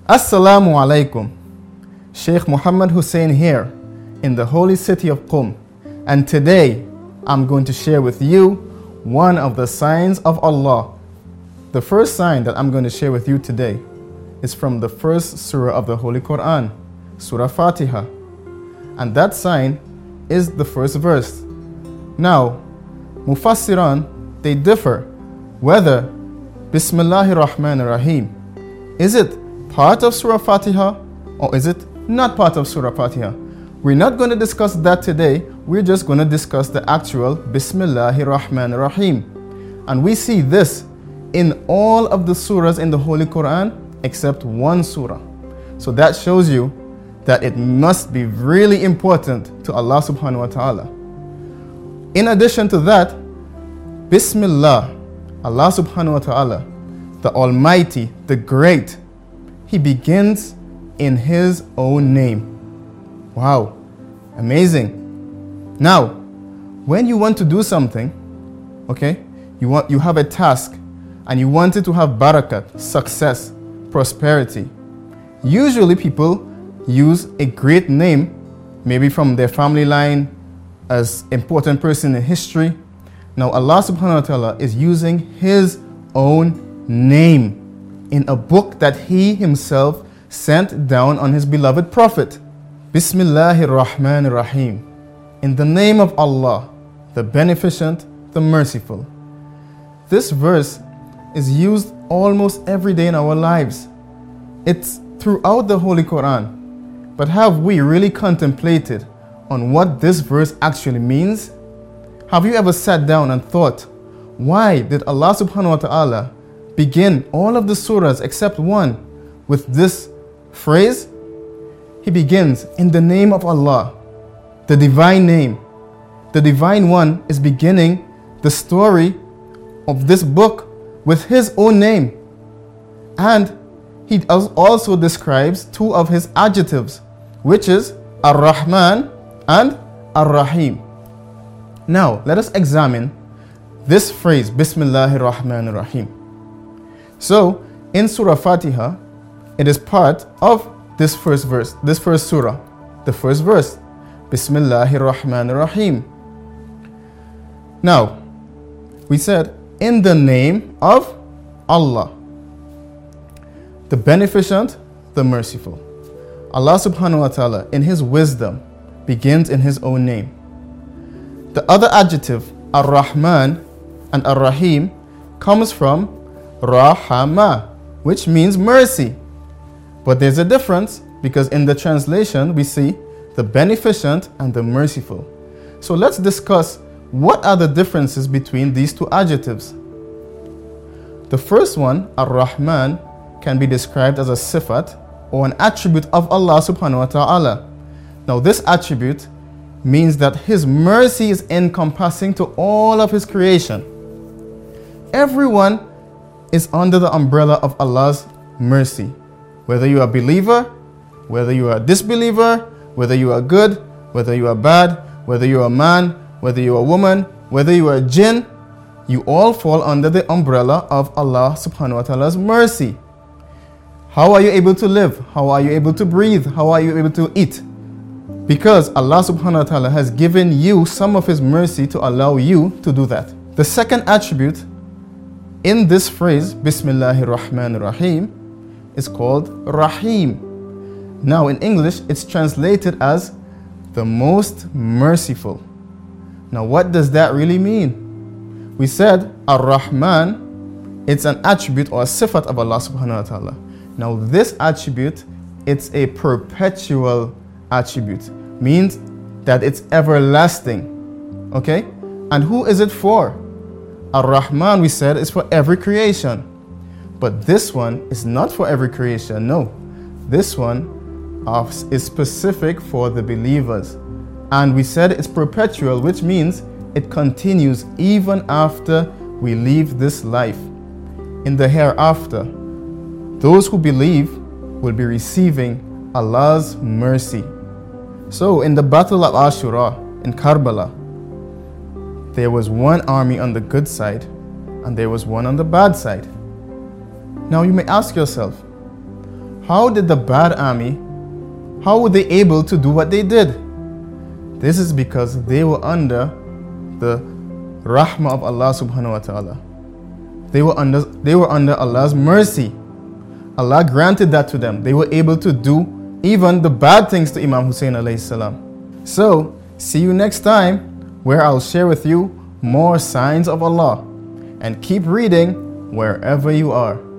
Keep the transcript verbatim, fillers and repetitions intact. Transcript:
Assalamu alaikum. Sheikh Muhammad Hussein here in the holy city of Qum, and today I'm going to share with you one of the signs of Allah. The first sign that I'm going to share with you today is from the first surah of the Holy Quran, Surah Fatiha, and that sign is the first verse. Now, Mufassiran, they differ whether Bismillahir Rahmanir Rahim, is it part of Surah Fatiha or is it not part of Surah Fatiha? We're not going to discuss that today. We're just going to discuss the actual Bismillahir Rahmanir Rahim. And we see this in all of the surahs in the Holy Quran except one surah. So that shows you that it must be really important to Allah subhanahu wa ta'ala. In addition to that, Bismillah, Allah subhanahu wa ta'ala, the Almighty, the Great, He begins in His own name. Wow, amazing. Now, when you want to do something, okay, you want you have a task and you want it to have barakat, success, prosperity. Usually people use a great name, maybe from their family line, as important person in history. Now Allah subhanahu wa ta'ala is using His own name in a book that He Himself sent down on His beloved Prophet. Bismillahir Rahmanir Rahim. In the name of Allah, the Beneficent, the Merciful. This verse is used almost every day in our lives. It's throughout the Holy Quran. But have we really contemplated on what this verse actually means? Have you ever sat down and thought, why did Allah subhanahu wa ta'ala begin all of the surahs except one with this phrase? He begins in the name of Allah, the divine name. The divine one is beginning the story of this book with His own name. And He also describes two of His adjectives, which is Ar-Rahman and Ar-Rahim. Now, let us examine this phrase, Bismillahir Rahmanir Rahim. So, in Surah Fatiha, it is part of this first verse, this first surah, the first verse, Bismillahir Rahmanir Rahim. Now, we said, in the name of Allah, the Beneficent, the Merciful. Allah subhanahu wa ta'ala, in His wisdom, begins in His own name. The other adjective, Ar-Rahman and Ar-Rahim, comes from Rahama, which means mercy. But there's a difference because in the translation we see the Beneficent and the Merciful. So let's discuss what are the differences between these two adjectives. The first one, Ar-Rahman, can be described as a sifat or an attribute of Allah subhanahu wa ta'ala. Now this attribute means that His mercy is encompassing to all of His creation. Everyone is under the umbrella of Allah's mercy. Whether you are a believer, whether you are a disbeliever, whether you are good, whether you are bad, whether you are a man, whether you are a woman, whether you are a jinn, you all fall under the umbrella of Allah subhanahu wa ta'ala's mercy. How are you able to live? How are you able to breathe? How are you able to eat? Because Allah subhanahu wa ta'ala has given you some of His mercy to allow you to do that. The second attribute in this phrase, Bismillahir Rahmanir Rahim, is called Rahim. Now in English, it's translated as the most merciful. Now what does that really mean? We said Ar-Rahman, it's an attribute or a sifat of Allah subhanahu wa ta'ala. Now this attribute, it's a perpetual attribute, means that it's everlasting. Okay? And who is it for? Ar-Rahman, we said, is for every creation. But this one is not for every creation, no. This one is specific for the believers. And we said it's perpetual, which means it continues even after we leave this life. In the hereafter, those who believe will be receiving Allah's mercy. So in the battle of Ashura in Karbala, there was one army on the good side and there was one on the bad side. Now you may ask yourself, how did the bad army, how were they able to do what they did? This is because they were under the rahmah of Allah subhanahu wa ta'ala. They were under they were under Allah's mercy. Allah granted that to them. They were able to do even the bad things to Imam Hussein alayhi salam. So, see you next time, where I'll share with you more signs of Allah. And keep reading wherever you are.